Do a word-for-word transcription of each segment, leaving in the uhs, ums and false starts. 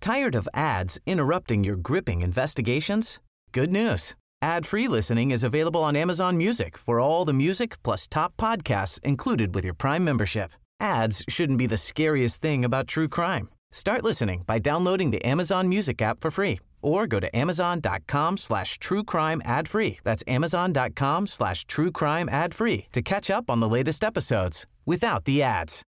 Tired of ads interrupting your gripping investigations? Good news. Ad-free listening is available on Amazon Music for all the music plus top podcasts included with your Prime membership. Ads shouldn't be the scariest thing about true crime. Start listening by downloading the Amazon Music app for free or go to amazon.com slash true crime ad free. That's amazon.com slash true crime ad free to catch up on the latest episodes without the ads.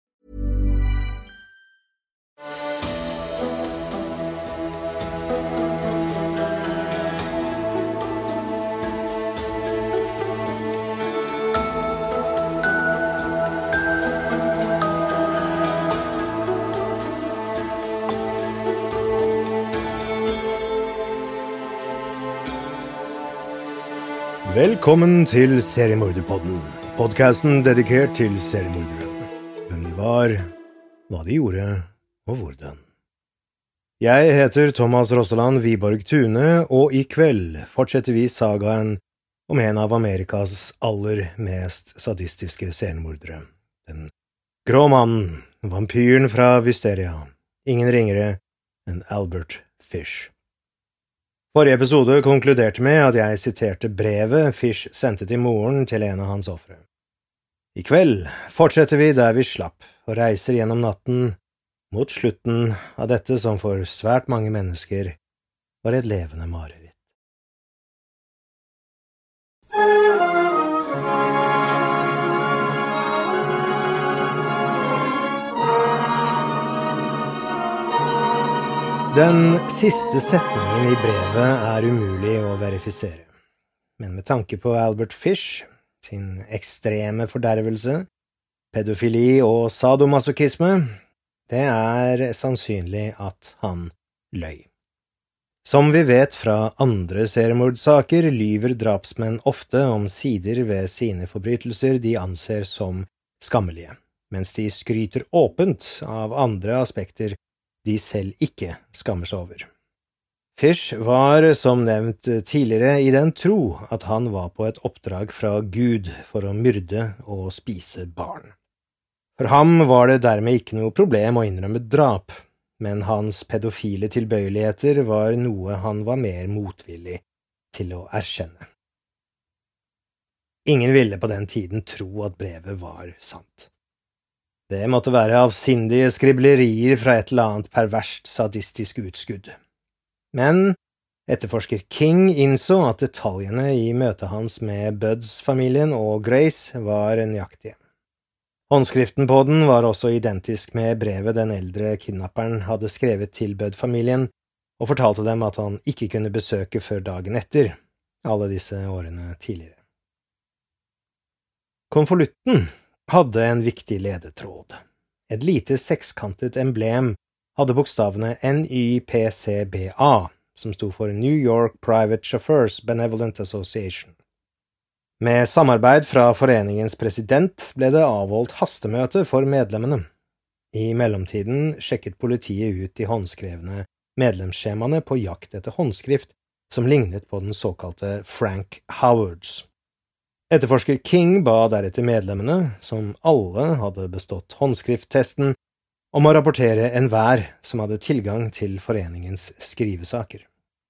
Velkommen til Seriemorderpodden, podcasten dedikert til seriemordere. Hvem de var, hva de gjorde, og hvordan. Jeg heter Thomas Rosseland Wiborg Tune, og i kveld fortsetter vi sagaen om en av Amerikas aller mest sadistiske seriemordere. Den grå mannen, vampyren fra Wisteria, ingen ringere enn Albert Fish. Forrige episode konkluderte med at jeg siterte brevet Fish sendte til moren til en av hans offre. I kveld fortsetter vi der vi slapp og reiser gjennom natten mot slutten av dette som for svært mange mennesker var et levende mareritt. Den siste setningen i brevet er umulig å verifisere, men med tanke på Albert Fish, sin ekstreme fordervelse, pedofili og sadomasochisme, det er sannsynlig at han løy. Som vi vet fra andre seriemordsaker, lyver drapsmenn ofte om sider ved sine forbrytelser de anser som skammelige, mens de skryter åpent av andre aspekter de selv ikke skammer seg over. Fish var, som nevnt tidligere, i den tro at han var på et oppdrag fra Gud for å myrde og spise barn. For ham var det dermed ikke noe problem å innrømme drap, men hans pedofile tilbøyeligheter var noe han var mer motvillig til å erkjenne. Ingen ville på den tiden tro at brevet var sant. Det måtte være avsindige skriblerier fra et eller annet perverst sadistisk utskudd. Men etterforsker King innså at detaljene i møtet hans med Buds-familien og Grace var nøyaktige. Håndskriften på den var også identisk med brevet den eldre kidnapperen hadde skrevet til Bud-familien, og fortalte dem at han ikke kunne besøke før dagen etter, alle disse årene tidligere. Konvolutten hadde en viktig ledetråd. Et lite sekskantet emblem hadde bokstavene N Y P C B A, som sto for New York Private Chauffeurs Benevolent Association. Med samarbeid fra foreningens president ble det avholdt hastemøte for medlemmene. I mellomtiden sjekket politiet ut de håndskrevne medlemsskjemaene på jakt etter håndskrift som lignet på den såkalte Frank Howards. Etterforsker King ba deretter medlemmene, som alle hadde bestått håndskrifttesten, om å rapportere enhver som hadde tilgang til foreningens skrivesaker.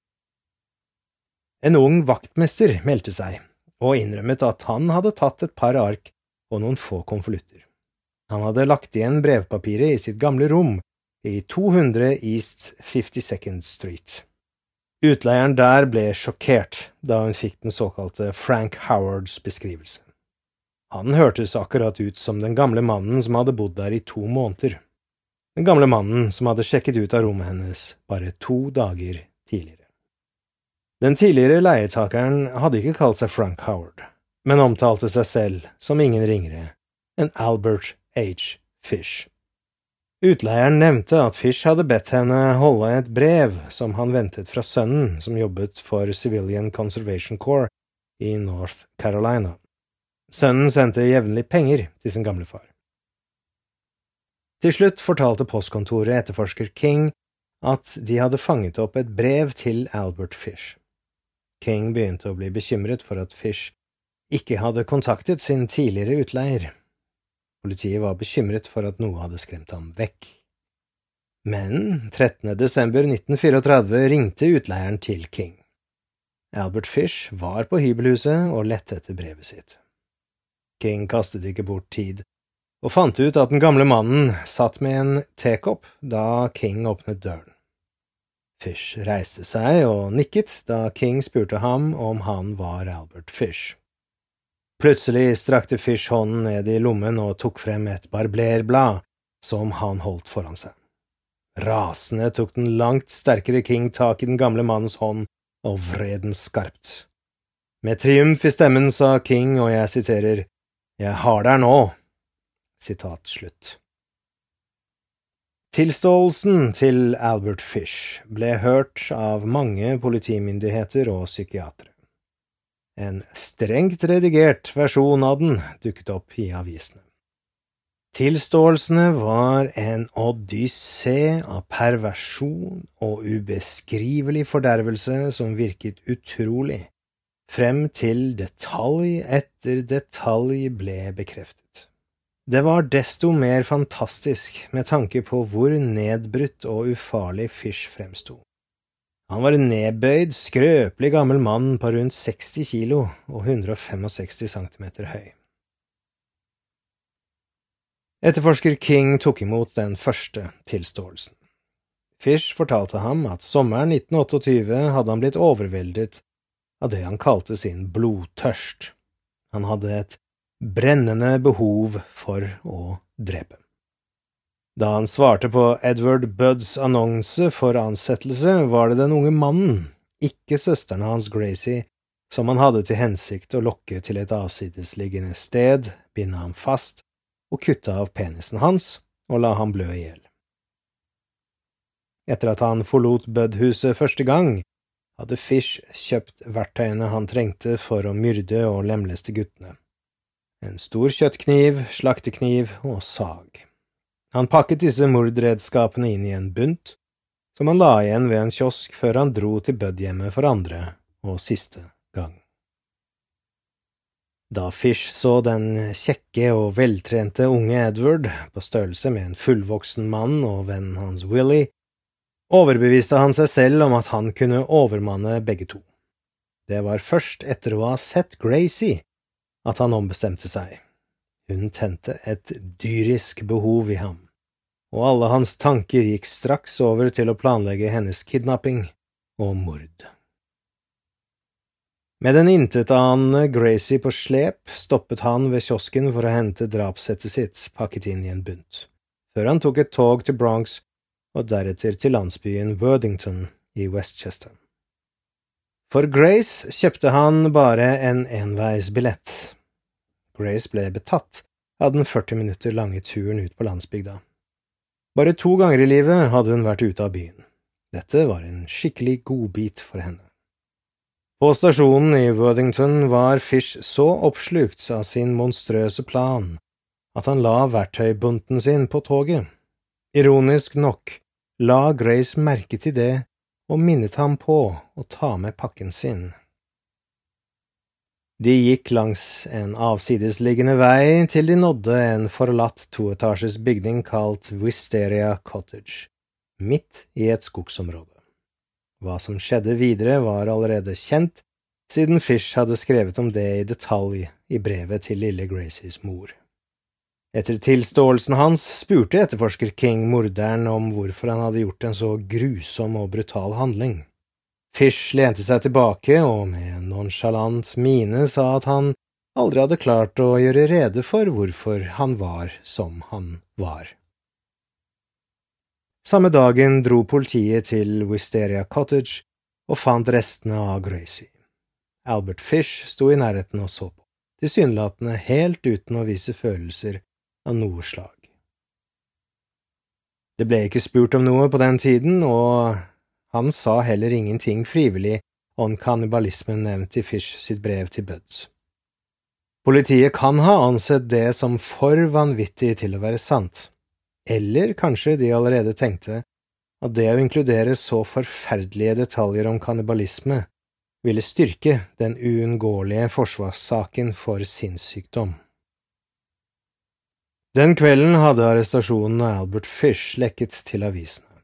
En ung vaktmester meldte seg, og innrømmet at han hadde tatt et par ark og noen få konvolutter. Han hadde lagt igjen brevpapiret i sitt gamle rom i to hundre East fifty-second Street. Utleieren der ble sjokkert da hun fikk den såkalte Frank Howards beskrivelse. Han hørtes akkurat ut som den gamle mannen som hadde bodd der i to måneder. Den gamle mannen som hadde sjekket ut av rommet hennes bare to dager tidligere. Den tidligere leietakeren hadde ikke kalt seg Frank Howard, men omtalte seg selv som ingen ringere enn Albert H. Fish. Utleieren nevnte at Fish hadde bedt henne holde et brev som han ventet fra sønnen som jobbet for Civilian Conservation Corps i North Carolina. Sønnen sendte jevnlig penger til sin gamle far. Til slutt fortalte postkontoret etterforsker King at de hadde fanget opp et brev til Albert Fish. King begynte å bli bekymret for at Fish ikke hadde kontaktet sin tidligere utleier. Politiet var bekymret for at noe hadde skremt ham vekk. Men trettende desember nitten trettini ringte utleieren til King. Albert Fish var på hybelhuset og lette etter brevet sitt. King kastet ikke bort tid, og fant ut at den gamle mannen satt med en tekopp da King åpnet døren. Fish reiste seg og nikket da King spurte ham om han var Albert Fish. Plutselig strakte Fish hånden ned i lommen og tok frem et barblerblad som han holdt foran seg. Rasende tok den langt sterkere King tak i den gamle mannens hånd og vred den skarpt. Med triumf i stemmen sa King, og jeg siterer, «Jeg har der nå!» Sitat slutt. Tilståelsen til Albert Fish ble hørt av mange politimyndigheter og psykiatere. En strengt redigert versjon av den dukket opp i avisene. Tilståelsene var en odyssé av perversjon og ubeskrivelig fordervelse som virket utrolig, frem til detalj etter detalj ble bekreftet. Det var desto mer fantastisk med tanke på hvor nedbrutt og ufarlig Fish fremstod. Han var en nedbøyd, skrøpelig gammel mann på rundt seksti kilo og hundre og sekstifem centimeter høy. Etterforsker King tok imot den første tilståelsen. Fish fortalte ham at sommeren nitten tjueåtte hadde han blitt overveldet av det han kalte sin blodtørst. Han hadde et brennende behov for å drepe. Da han svarte på Edward Budds annonse for ansettelse, var det den unge mannen, ikke søsteren hans Gracie, som han hadde til hensikt å lokke til et avsidesliggende sted, binde ham fast, og kutte av penisen hans og la ham blø ihjel. Etter at han forlot Budd-huset første gang, hadde Fish kjøpt verktøyene han trengte for å myrde og lemleste guttene. En stor kjøttkniv, slaktekniv og sag. Han pakket disse mordredskapene inn i en bunt, som han la igjen ved en kiosk før han dro til Budd-hjemmet for andre og siste gang. Da Fish så den kjekke og veltrente unge Edward, på størrelse med en fullvoksen mann og vennen hans Willie, overbeviste han seg selv om at han kunne overmanne begge to. Det var først etter å ha sett Gracie at han ombestemte seg. Hun tente et dyrisk behov i ham, og alle hans tanker gikk straks over til å planlegge hennes kidnapping og mord. Med den intetanende Gracie på slep stoppet han ved kiosken for å hente drapssettet sitt pakket inn i en bunt, før han tok et tog til Bronx og deretter til landsbyen Worthington i Westchester. For Grace kjøpte han bare en enveisbillett. Grace ble betatt av den førti minutter lange turen ut på landsbygda. Bare to ganger i livet hadde hun vært ute av byen. Dette var en skikkelig godbit for henne. På stasjonen i Worthington var Fish så oppslukt av sin monstrøse plan at han la verktøybunten sin på toget. Ironisk nok la Grace merke til det og minnet ham på å ta med pakken sin. De gikk langs en avsidesliggende vei til de nådde en forlatt toetasjes bygning kalt Wisteria Cottage, midt i et skogsområde. Hva som skjedde videre var allerede kjent, siden Fish hadde skrevet om det i detalj i brevet til lille Gracies mor. Etter tilståelsen hans spurte etterforsker King morderen om hvorfor han hadde gjort en så grusom og brutal handling. Fish lente seg tilbake og med en nonchalant mine sa at han aldri hadde klart å gjøre rede for hvorfor han var som han var. Samme dagen dro politiet til Wisteria Cottage og fant restene av Gracie. Albert Fish sto i nærheten og så på, tilsynelatende helt uten å vise følelser av noe slag. Det ble ikke spurt om noe på den tiden, og han sa heller ingenting frivillig om kannibalismen nevnt i Fish sitt brev til Budds. Politiet kan ha ansett det som for vanvittig til å være sant. Eller kanskje de allerede tenkte at det å inkludere så forferdelige detaljer om kannibalisme ville styrke den uunngåelige forsvarssaken for sinnssykdom. Den kvelden hadde arrestasjonen av Albert Fish lekket til avisene.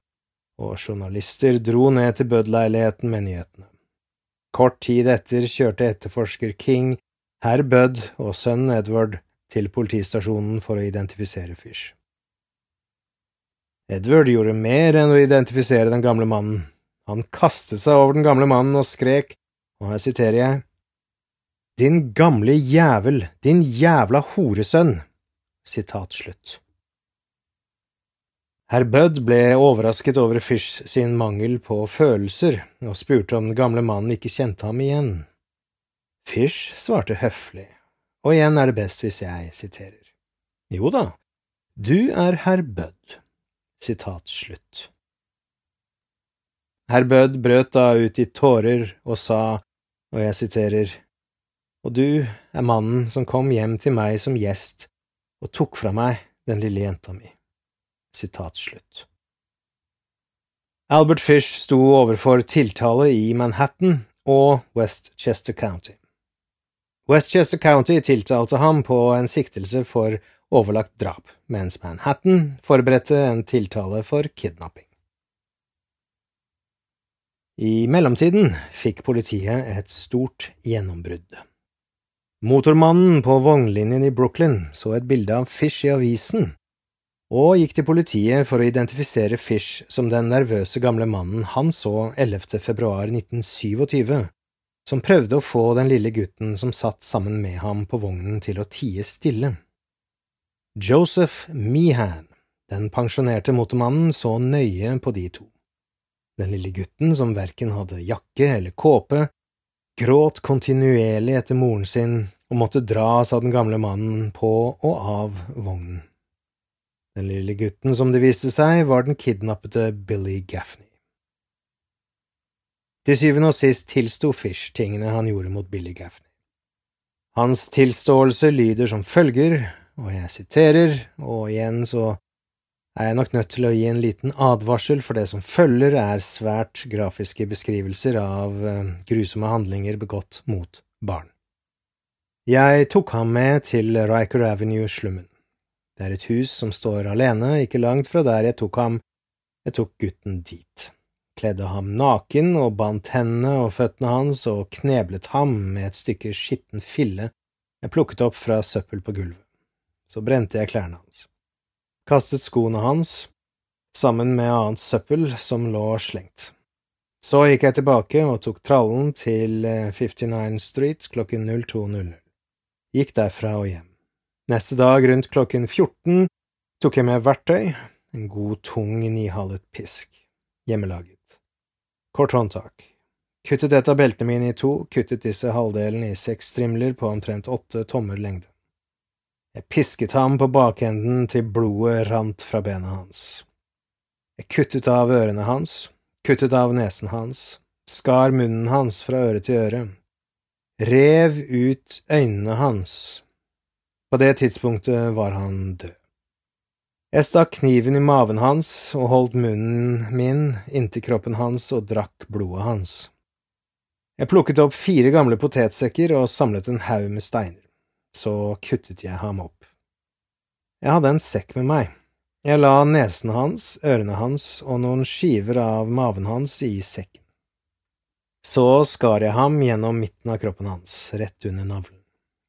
og journalister dro ned til Budd-leiligheten med nyhetene. Kort tid etter kjørte etterforsker King, herr Budd og sønnen Edward til politistasjonen for å identifisere Fish. Edward gjorde mer enn å identifisere den gamle mannen. Han kastet seg over den gamle mannen og skrek, og her siterer jeg, «Din gamle jævel, din jævla horesønn!» Sitat slutt. Herr Budd ble overrasket over Fish sin mangel på følelser, og spurte om den gamle mannen ikke kjente ham igjen. Fish svarte høflig, og igjen er det best hvis jeg siterer. Jo da, du er herr Budd. Sitat slutt. Herr Budd brøt da ut i tårer og sa, og jeg siterer, «Og du er mannen som kom hjem til meg som gjest og tok fra meg den lille jenta mi.» Sitat slutt. Albert Fish sto overfor tiltale i Manhattan og Westchester County. Westchester County tiltalte ham på en siktelse for overlagt drap, mens Manhattan forberedte en tiltale for kidnapping. I mellomtiden fikk politiet et stort gjennombrudd. Motormannen på vognlinjen i Brooklyn så et bilde av Fish i avisen, og gikk til politiet for å identifisere Fish som den nervøse gamle mannen han så ellevte februar nitten tjuesju, som prøvde å få den lille gutten som satt sammen med ham på vognen til å tie stille. Joseph Meehan, den pensjonerte motormannen, så nøye på de to. Den lille gutten, som hverken hadde jakke eller kåpe, gråt kontinuerlig etter moren sin og måtte dras av den gamle mannen på og av vognen. Den lille gutten, som det viste seg, var den kidnappede Billy Gaffney. Til syvende og sist tilsto Fish tingene han gjorde mot Billy Gaffney. Hans tilståelse lyder som følger, og jeg siterer, og igjen så er jeg nok nødt til å gi en liten advarsel, for det som følger er svært grafiske beskrivelser av uh, grusomme handlinger begått mot barn. Jeg tok ham med til Riker Avenue-slummen. Det er et hus som står alene, ikke langt fra der jeg tok ham. Jeg tok gutten dit. Kledde ham naken og bandt hendene og føttene hans og kneblet ham med et stykke skitten fille jeg plukket opp fra søppel på gulvet. Så brente jeg klærne hans. Kastet skoene hans, sammen med annet søppel som lå slengt. Så gikk jeg tilbake og tok trallen til femti-ninth Street klokken null to null null. Gikk derfra og hjem. Neste dag rundt klokken fjorten tok jeg med verktøy, en god tung nihallet pisk, hjemmelaget. Kort håndtak. Kuttet et av beltene mine i to, kuttet disse halvdelene i seks strimler på omtrent åtte tommer lengde. Jeg pisket ham på bakenden til blodet rant fra bena hans. Jeg kuttet av ørene hans, kuttet av nesen hans, skar munnen hans fra øre til øre, rev ut øynene hans. På det tidspunktet var han død. Jeg stakk kniven i maven hans og holdt munnen min inntil kroppen hans og drakk blodet hans. Jeg plukket opp fire gamle potetsekker og samlet en haug med steiner. Så kuttet jeg ham opp. Jeg hadde en sekk med meg. Jeg la nesen hans, ørene hans og noen skiver av maven hans i sekken. Så skar jeg ham gjennom midten av kroppen hans, rett under navlen.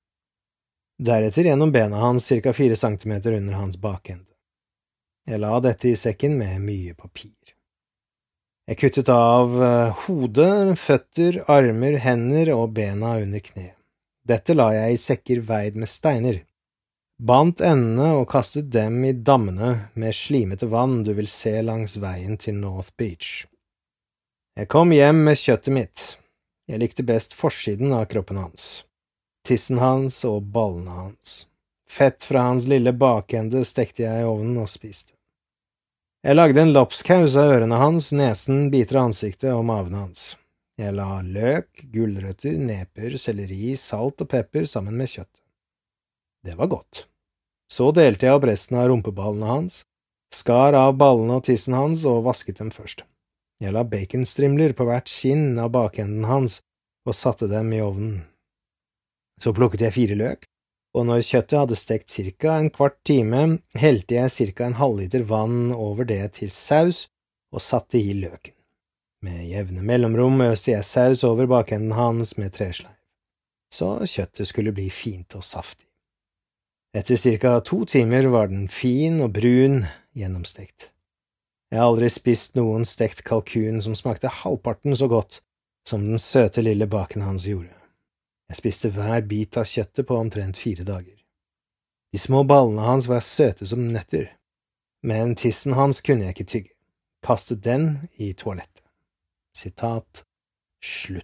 Deretter gjennom bena hans cirka fire centimeter under hans bakende. Jeg la dette i sekken med mye papir. Jeg kuttet av hodet, føtter, armer, hender og bena under kne. Dette la jeg i sekker veid med steiner, bandt endene og kastet dem i dammene med slimete vann du vil se langs veien til North Beach. Jeg kom hjem med kjøttet mitt. Jeg likte best forsiden av kroppen hans, tissen hans og ballene hans. Fett fra hans lille bakende stekte jeg i ovnen og spiste. Jeg lagde en lopskaus av ørene hans, nesen, biter av ansiktet og maven hans. Jeg la løk, gulrøtter, neper, selleri, salt og pepper sammen med kjøttet. Det var godt. Så delte jeg opp resten av rumpeballene hans, skar av ballene og tissen hans og vasket dem først. Jeg la baconstrimler på hvert skinn av bakenden hans og satte dem i ovnen. Så plukket jeg fire løk, og når kjøttet hadde stekt cirka en kvart time, helte jeg cirka en halvliter vann over det til saus og satte i løken. Med jevne mellomrom øste jeg saus over bakenden hans med tresleiv, så kjøttet skulle bli fint og saftig. Etter cirka to timer var den fin og brun, gjennomstekt. Jeg har aldri spist noen stekt kalkun som smakte halvparten så godt som den søte lille baken hans gjorde. Jeg spiste hver bit av kjøttet på omtrent fire dager. De små ballene hans var søte som nøtter, men tissen hans kunne jeg ikke tygge. Kastet den i toalettet. Sitat slutt.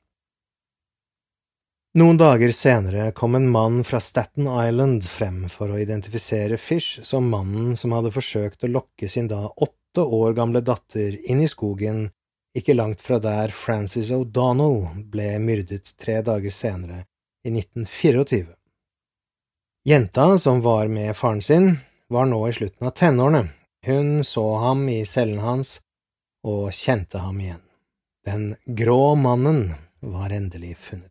Noen dager senere kom en mann fra Staten Island frem for å identifisere Fish som mannen som hadde forsøkt å lokke sin da åtte år gamle datter inn i skogen ikke langt fra der Frances O'Donnell ble myrdet tre dager senere i nitten tjuefire. Jenta som var med faren sin var nå i slutten av tenårene. Hun så ham i cellen hans og kjente ham igjen. Den grå mannen var endelig funnet.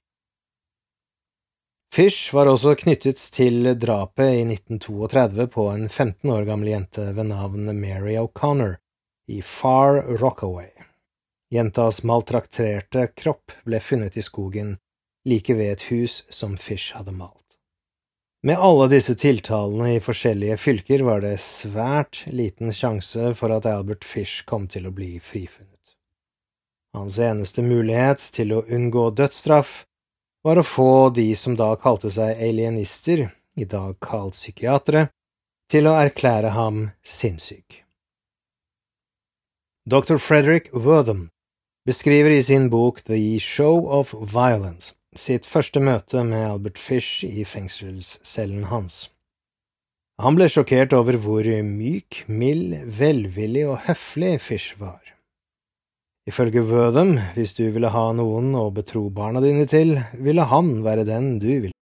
Fish var også knyttet til drapet i nitten trettito på en femten år gammel jente ved navn Mary O'Connor i Far Rockaway. Jentas maltrakterte kropp ble funnet i skogen like ved et hus som Fish hadde malt. Med alle disse tiltalene i forskjellige fylker var det svært liten sjanse for at Albert Fish kom til å bli frifunnet. Hans eneste mulighet til å unngå dødsstraff var å få de som da kalte seg alienister, i dag kalt psykiatere, til å erklære ham sinnssyk. doktor Frederick Wortham beskriver i sin bok The Show of Violence sitt første møte med Albert Fish i fengselscellen hans. Han ble sjokkert over hvor myk, mild, velvillig og høflig Fish var. Ifølge Wortham, hvis du ville ha noen å betro barna dine til, ville han være den du ville.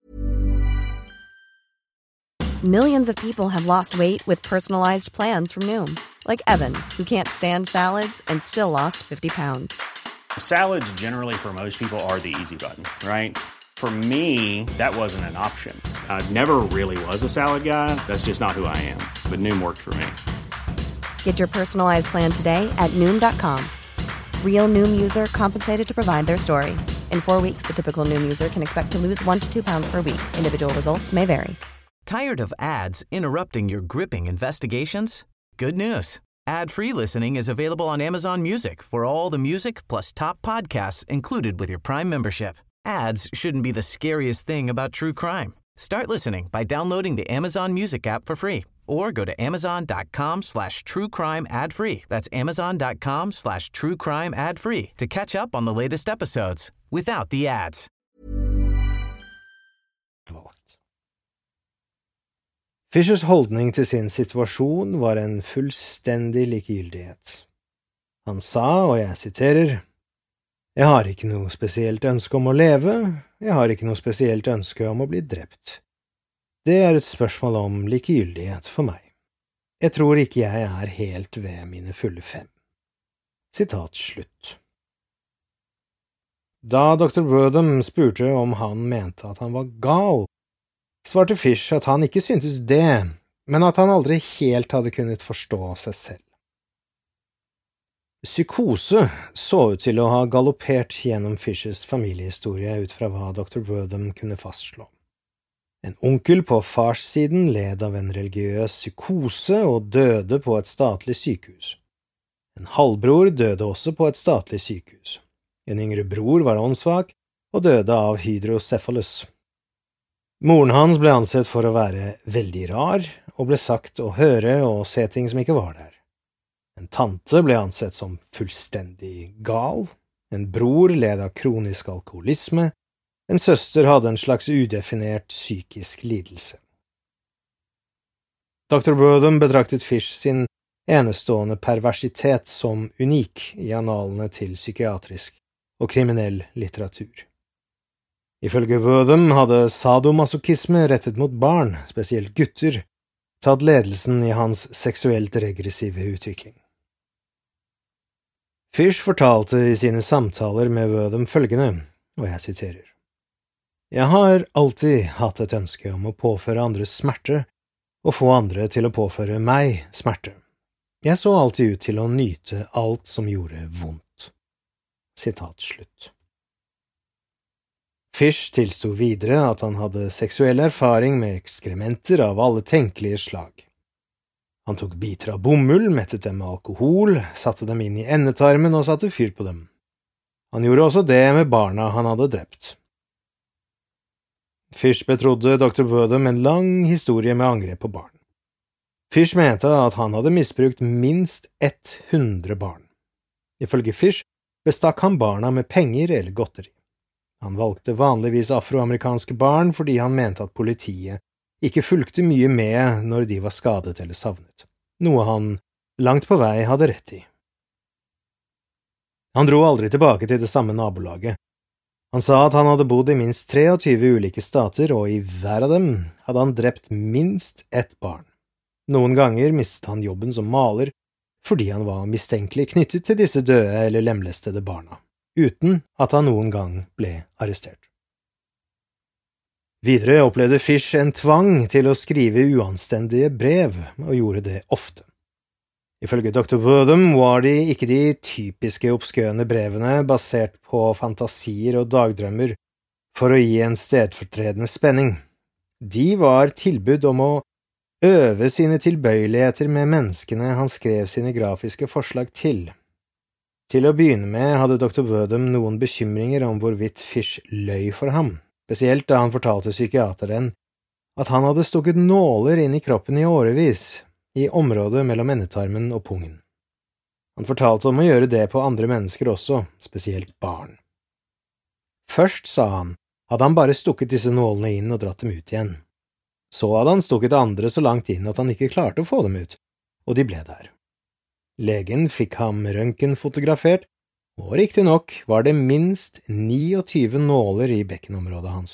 Millions of people have lost weight with personalized plans from Noom. Like Evan, who can't stand salads and still lost fifty pounds. Salads generally for most people are the easy button, right? For me, that wasn't an option. I never really was a salad guy. That's just not who I am. But Noom worked for me. Get your personalized plan today at Noom dot com. Real Noom user compensated to provide their story. In four weeks, the typical Noom user can expect to lose one to two pounds per week. Individual results may vary. Tired of ads interrupting your gripping investigations? Good news. Ad-free listening is available on Amazon Music for all the music plus top podcasts included with your Prime membership. Ads shouldn't be the scariest thing about true crime. Start listening by downloading the Amazon Music app for free or go to amazon.com slash true crime ad free. That's amazon.com slash true crime ad free to catch up on the latest episodes without the ads. Fishers holdning til sin situasjon var en fullstendig likegyldighet. Han sa, og jeg siterer, «Jeg har ikke noe spesielt ønske om å leve, jeg har ikke noe spesielt ønske om å bli drept. Det er et spørsmål om likegyldighet for meg. Jeg tror ikke jeg er helt ved mine fulle fem.» Sitat slutt. Da doktor Wortham spurte om han mente at han var gal, svarte Fish at han ikke syntes det, men at han aldri helt hadde kunnet forstå seg selv. Psykose så ut til å ha galoppert gjennom Fishers familiehistorie ut fra hva doktor Wortham kunne fastslå. En onkel på farssiden led av en religiøs psykose og døde på et statlig sykehus. En halvbror døde også på et statlig sykehus. En yngre bror var åndssvak og døde av hydrocephalus. Moren hans ble ansett for å være veldig rar, og ble sagt å høre og se ting som ikke var der. En tante ble ansett som fullstendig gal, en bror led av kronisk alkoholisme, en søster hadde en slags udefinert psykisk lidelse. doktor Wortham betraktet Fish sin enestående perversitet som unik i analene til psykiatrisk og kriminell litteratur. Ifølge Wortham hadde sadomasochisme rettet mot barn, spesielt gutter, tatt ledelsen i hans seksuelt regressive utvikling. Fish fortalte i sine samtaler med Wortham følgende, og jeg siterer, «Jeg har alltid hatt et ønske om å påføre andre smerte, og få andre til å påføre meg smerte. Jeg så alltid ut til å nyte alt som gjorde vondt. Sitat slutt. Fish tilsto videre at han hadde seksuell erfaring med ekskrementer av alle tenkelige slag. Han tok biter av bomull, mettet dem med alkohol, satte dem inn i endetarmen og satte fyr på dem. Han gjorde også det med barna han hadde drept. Fish betrodde doktor Wortham en lang historie med angrep på barn. Fish mente at han hadde misbrukt minst hundre barn. Ifølge Fish bestakk han barna med penger eller godteri. Han valgte vanligvis afroamerikanske barn fordi han mente at politiet ikke fulgte mye med når de var skadet eller savnet, noe han langt på vei hadde rett i. Han dro aldri tilbake til det samme nabolaget. Han sa at han hadde bodd i minst treogtyve ulike stater, og i hver av dem hadde han drept minst ett barn. Noen ganger mistet han jobben som maler fordi han var mistenkelig knyttet til disse døde eller lemlestede barna, uten at han noen gang ble arrestert. Videre opplevde Fish en tvang til å skrive uanstendige brev, og gjorde det ofte. Ifølge doktor Wortham var de ikke de typiske obskøne brevene basert på fantasier og dagdrømmer for å gi en stedfortredende spenning. De var tilbud om å øve sine tilbøyeligheter med menneskene han skrev sine grafiske forslag til. Til å begynne med hadde doktor Wortham noen bekymringer om hvorvidt Fish løy for ham, spesielt da han fortalte psykiateren at han hadde stukket nåler inn i kroppen i årevis, i området mellom endetarmen og pungen. Han fortalte om å gjøre det på andre mennesker også, spesielt barn. Først, sa han, hadde han bare stukket disse nålene inn og dratt dem ut igjen. Så hadde han stukket andre så langt inn at han ikke klarte å få dem ut, og de ble der. Legen fikk ham røntgenfotografert, og riktig nok var det minst niogtyve nåler i bekkenområdet hans.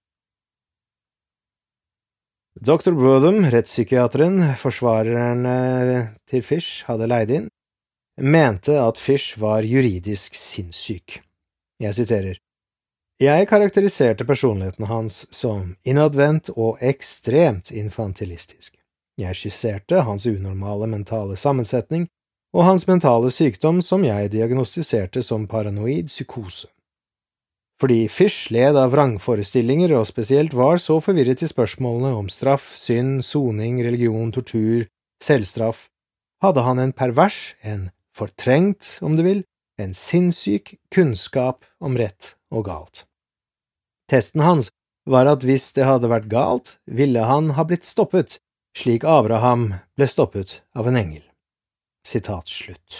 doktor Wortham, rettspsykiateren, forsvareren til Fish hadde leid inn, mente at Fish var juridisk sinnssyk. Jeg siterer, «Jeg karakteriserte personligheten hans som innadvendt og ekstremt infantilistisk. Jeg skisserte hans unormale mentale sammensetning og hans mentale sykdom som jeg diagnostiserte som paranoid psykose. Fordi Fish led av vrangforestillinger og spesielt var så forvirret i spørsmålene om straff, synd, soning, religion, tortur, selvstraff, hadde han en pervers, en fortrengt, om du vil, en sinnssyk kunnskap om rett og galt. Testen hans var at hvis det hadde vært galt, ville han ha blitt stoppet, slik Abraham ble stoppet av en engel. Sitat slutt.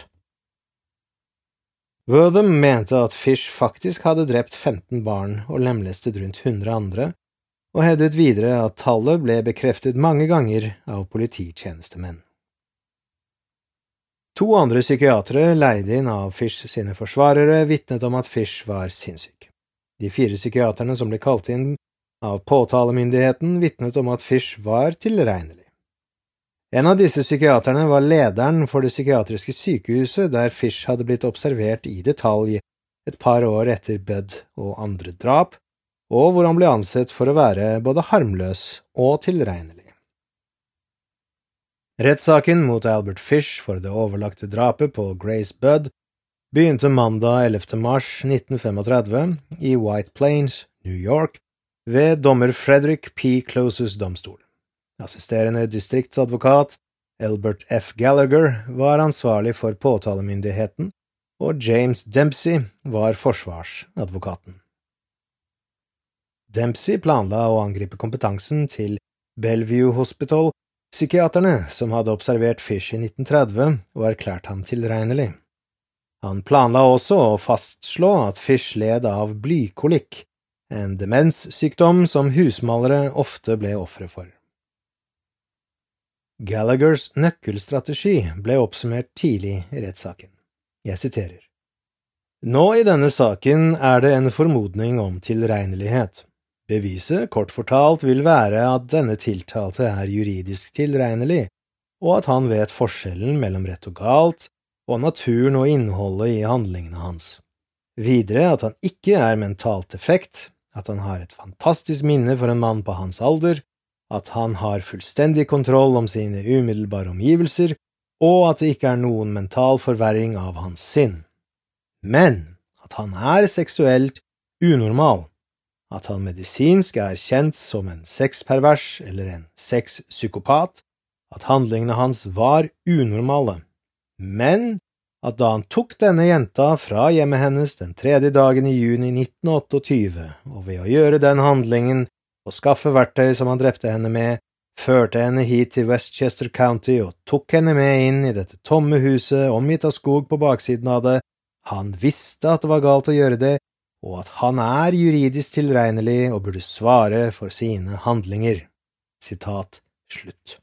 Wortham mente at Fish faktisk hadde drept femten barn og lemlestet rundt hundre andre, og hevdet videre at tallet ble bekreftet mange ganger av polititjenestemenn. To andre psykiatere leide inn av Fish sine forsvarere vitnet om at Fish var sinnssyk. De fire psykiaterne som ble kalt inn av påtalemyndigheten vitnet om at Fish var tilregnelig. En av disse psykiaterne var lederen for det psykiatriske sykehuset der Fish hadde blitt observert i detalj et par år etter Budd og andre drap, og hvor han ble ansett for å være både harmløs og tilregnelig. Rettssaken mot Albert Fish for det overlagte drapet på Grace Budd begynte mandag ellevte mars nitten trettifem i White Plains, New York, ved dommer Frederick P. Closes domstol. Assisterende distriktsadvokat Albert F. Gallagher var ansvarlig for påtalemyndigheten, og James Dempsey var forsvarsadvokaten. Dempsey planla å angripe kompetansen til Bellevue Hospital, psykiaterne som hadde observert Fish i nitten tretti og erklært ham tilregnelig. Han planla også å fastslå at Fish led av blykolikk, en demenssykdom som husmalere ofte ble ofre for. Gallaghers nøkkelstrategi ble oppsummert tidlig i rettssaken. Jeg siterer. Nå i denne saken er det en formodning om tilregnelighet. Beviset, kort fortalt, vil være at denne tiltalte er juridisk tilregnelig, og at han vet forskjellen mellom rett og galt, og naturen og innholdet i handlingene hans. Videre at han ikke er mentalt defekt, at han har et fantastisk minne for en mann på hans alder, at han har fullstendig kontroll om sine umiddelbare omgivelser, og at det ikke er noen mental forverring av hans sinn. Men at han er seksuelt unormal, at han medisinsk er kjent som en sexpervers eller en sexpsykopat, at handlingene hans var unormale, men at da han tok denne jenta fra hjemmet hennes den tredje dagen i juni nitten tjueåtte, og ved å gjøre den handlingen og skaffe verktøy som han drepte henne med, førte henne hit til Westchester County og tok henne med inn i dette tomme huset omgitt av skog på baksiden av det, han visste at det var galt å gjøre det, og at han er juridisk tilregnelig og burde svare for sine handlinger. Sitat slutt.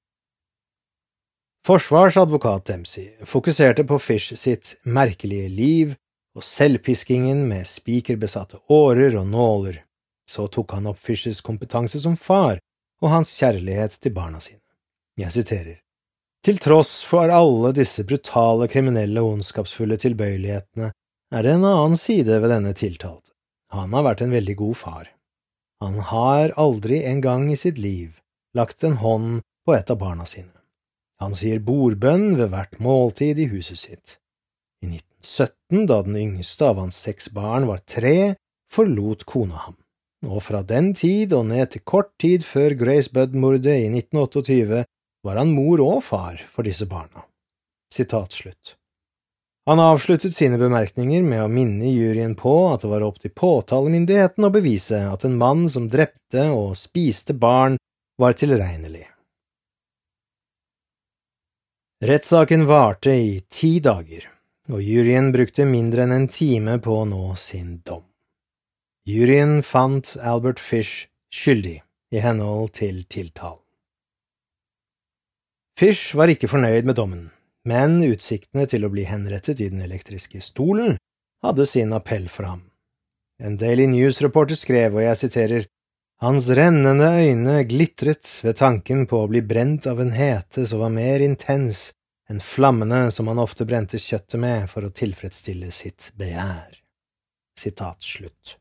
Forsvarsadvokat Dempsey fokuserte på Fish sitt merkelige liv og selvpiskingen med spikerbesatte årer og nåler. Så tok han opp Fishes kompetanse som far og hans kjærlighet til barna sine. Jeg siterer: «Til tross for alle disse brutale, kriminelle og ondskapsfulle tilbøyelighetene, er det en annen side ved denne tiltalte. Han har vært en veldig god far. Han har aldri en gang i sitt liv lagt en hånd på et av barna sine. Han sier bordbønn ved hvert måltid i huset sitt. I nitten sytten, da den yngste av hans seks barn var tre, forlot kona ham. Og fra den tid og ned til kort tid før Grace Budd-mordet i nitten tjueåtte var han mor og far for disse barna.» Sitat slutt. Han avsluttet sine bemerkninger med å minne juryen på at det var opp til påtalemyndigheten å bevise at en mann som drepte og spiste barn var tilregnelig. Rettssaken varte i ti dager, og juryen brukte mindre enn en time på å nå sin dom. Juryen fant Albert Fish skyldig i henhold til tiltalen. Fish var ikke fornøyd med dommen, men utsiktene til å bli henrettet i den elektriske stolen hadde sin appell for ham. En Daily News-reporter skrev, og jeg siterer, «Hans rennende øyne glitret ved tanken på å bli brent av en hete som var mer intens enn flammene som han ofte brente kjøttet med for å tilfredsstille sitt begjær.» Sitat slutt.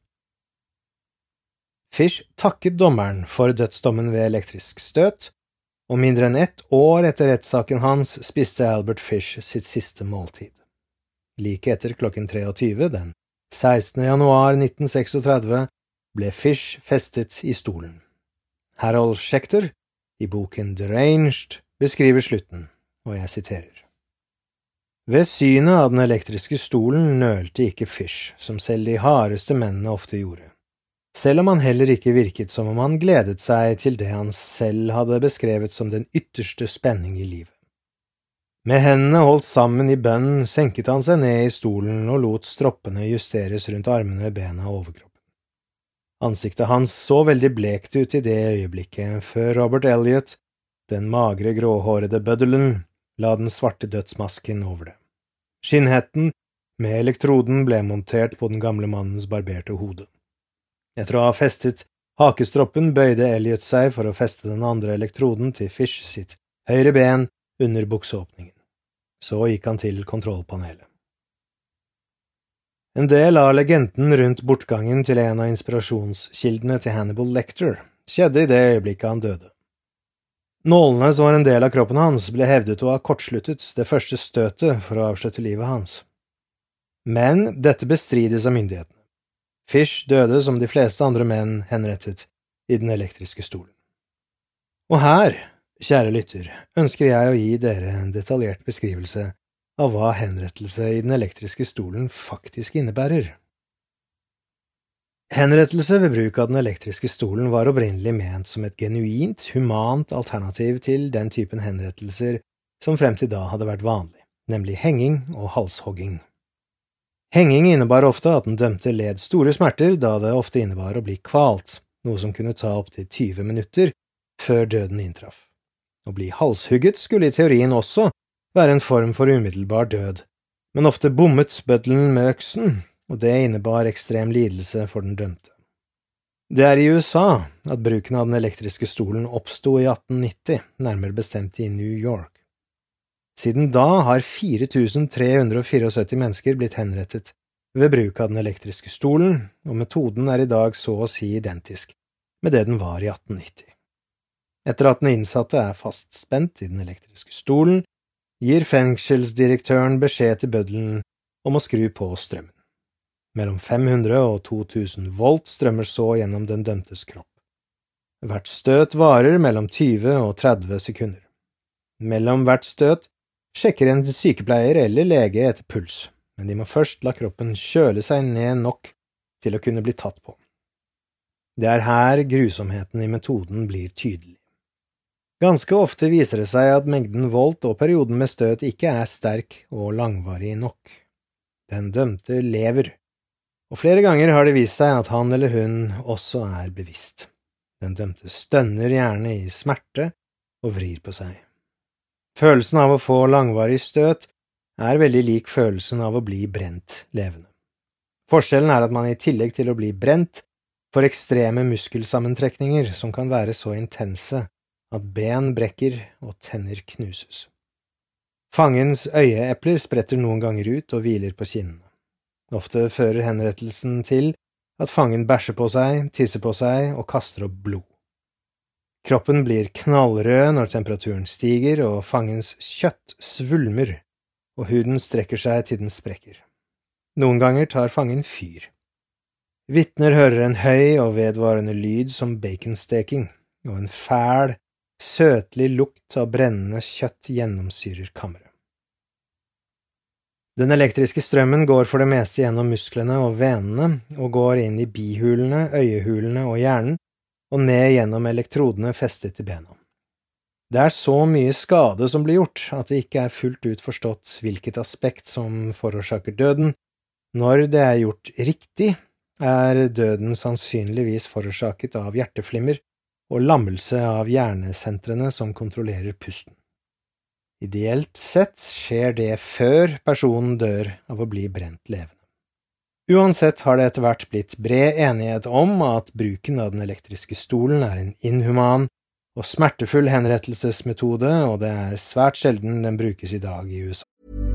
Fish takket dommeren for dødsdommen ved elektrisk støt, og mindre enn ett år etter rettssaken hans spiste Albert Fish sitt siste måltid. Like etter klokken tjuetre den sekstende januar nitten tretiseks ble Fish festet i stolen. Harold Schechter, i boken Deranged, beskriver slutten, og jeg siterer. Ved synet av den elektriske stolen nølte ikke Fish, som selv de hardeste mennene ofte gjorde. Selv om han heller ikke virket som om han gledet seg til det han selv hadde beskrevet som den ytterste spenning i livet. Med hendene holdt sammen i bønn senket han seg ned i stolen og lot stroppene justeres rundt armene, bena og overkroppen. Ansiktet hans så veldig blekt ut i det øyeblikket før Robert Elliot, den magre gråhårede bøddelen, la den svarte dødsmasken over det. Skinnhetten med elektroden ble montert på den gamle mannens barberte hode. Etter å ha festet hakestroppen bøyde Elliot seg for å feste den andre elektroden til Fish sitt høyre ben under bukseåpningen. Så gikk han til kontrollpanelet. En del av legenden rundt bortgangen til en av inspirasjonskildene til Hannibal Lecter skjedde i det øyeblikket han døde. Nålene som var en del av kroppen hans ble hevdet å ha kortsluttet det første støtet for å avslutte livet hans. Men dette bestrides av myndighetene. Fish døde som de fleste andre menn henrettet i den elektriske stolen. Og her, kjære lytter, ønsker jeg å gi dere en detaljert beskrivelse av hva henrettelse i den elektriske stolen faktisk innebærer. Henrettelse ved bruk av den elektriske stolen var opprinnelig ment som et genuint, humant alternativ til den typen henrettelser som frem til da hadde vært vanlig, nemlig henging og halshogging. Henging innebar ofte at den dømte led store smerter, da det ofte innebar å bli kvalt, noe som kunne ta opp til tyve minutter før døden inntraff. Å bli halshugget skulle i teorien også være en form for umiddelbar død, men ofte bommet bøddelen med øksen, og det innebar ekstrem lidelse for den dømte. Det er i U S A at bruken av den elektriske stolen oppstod i atten nitti, nærmere bestemt i New York. Siden da har fire tusen tre hundre syttifire mennesker blitt henrettet ved bruk av den elektriske stolen, og metoden er i dag så å si identisk med det den var i atten nitti. Etter at den innsatte er fastspent i den elektriske stolen, gir fengselsdirektøren beskjed til bøddelen om å skru på strømmen. Mellom fem hundre og to tusen volt strømmer så gjennom den dømtes kropp. Hvert støt varer mellom tyve og tretti sekunder. Mellom hvert støt sjekker en sykepleier eller lege etter puls, men de må først la kroppen kjøle seg ned nok til å kunne bli tatt på. Det er her grusomheten i metoden blir tydelig. Ganske ofte viser det seg at mengden volt og perioden med støt ikke er sterk og langvarig nok. Den dømte lever, og flere ganger har det vist seg at han eller hun også er bevisst. Den dømte stønner gjerne i smerte og vrir på seg. Følelsen av å få langvarig støt er veldig lik følelsen av å bli brent levende. Forskjellen er at man i tillegg til å bli brent får ekstreme muskelsammentrekninger som kan være så intense at ben brekker og tenner knuses. Fangens øyeepler spretter noen ganger ut og hviler på kinnene. Ofte fører henrettelsen til at fangen bæsjer på seg, tisser på seg og kaster opp blod. Kroppen blir knallrød når temperaturen stiger, og fangens kjøtt svulmer, og huden strekker seg til den sprekker. Noen ganger tar fangen fyr. Vitner hører en høy og vedvarende lyd som baconsteking, og en fæl, søtlig lukt av brennende kjøtt gjennomsyrer kammeret. Den elektriske strømmen går for det meste gjennom musklene og venene, og går inn i bihulene, øyehulene og hjernen, og ned gjennom elektrodene festet til bena. Det er så mye skade som blir gjort, at det ikke er fullt ut forstått hvilket aspekt som forårsaker døden. Når det er gjort riktig, er døden sannsynligvis forårsaket av hjerteflimmer og lammelse av hjernesentrene som kontrollerer pusten. Ideelt sett skjer det før personen dør av å bli brent levende. Uansett har det etter hvert blitt bred enighet om at bruken av den elektriske stolen er en inhuman og smertefull henrettelsesmetode, og det er svært sjelden den brukes i dag i U S A.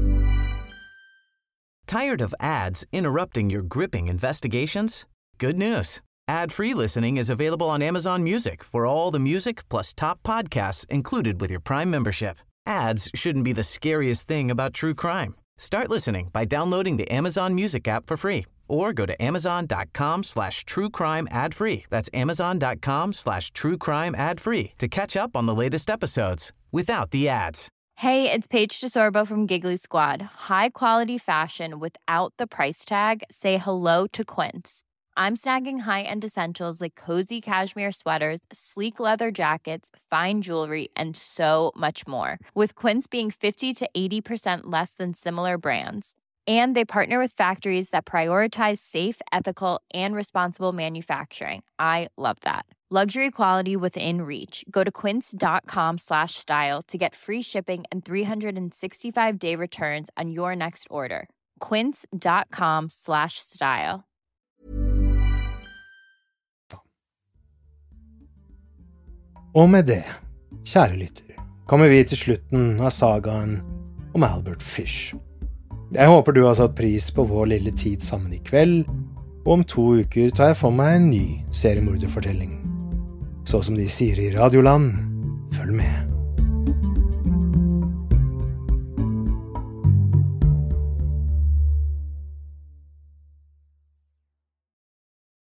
Tired of ads interrupting your gripping investigations? Good news. Ad-free listening is available on Amazon Music for all the music plus top podcasts included with your Prime membership. Ads shouldn't be the scariest thing about true crime. Start listening by downloading the Amazon Music app for free or go to amazon.com slash true crime ad free. That's amazon.com slash true crime ad free to catch up on the latest episodes without the ads. Hey, it's Paige DeSorbo from Giggly Squad. High quality fashion without the price tag. Say hello to Quince. I'm snagging high-end essentials like cozy cashmere sweaters, sleek leather jackets, fine jewelry, and so much more. With Quince being fifty to eighty percent less than similar brands. And they partner with factories that prioritize safe, ethical, and responsible manufacturing. I love that. Luxury quality within reach. Go to quince.com slash style to get free shipping and three sixty-five day returns on your next order. Quince.com slash style. Og med det, kjære lytter, kommer vi til slutten av sagaen om Albert Fish. Jeg håper du har satt pris på vår lille tid sammen i kveld, og om to uker tar jeg for meg en ny seriemorderfortelling. Så som de sier i Radioland, følg med.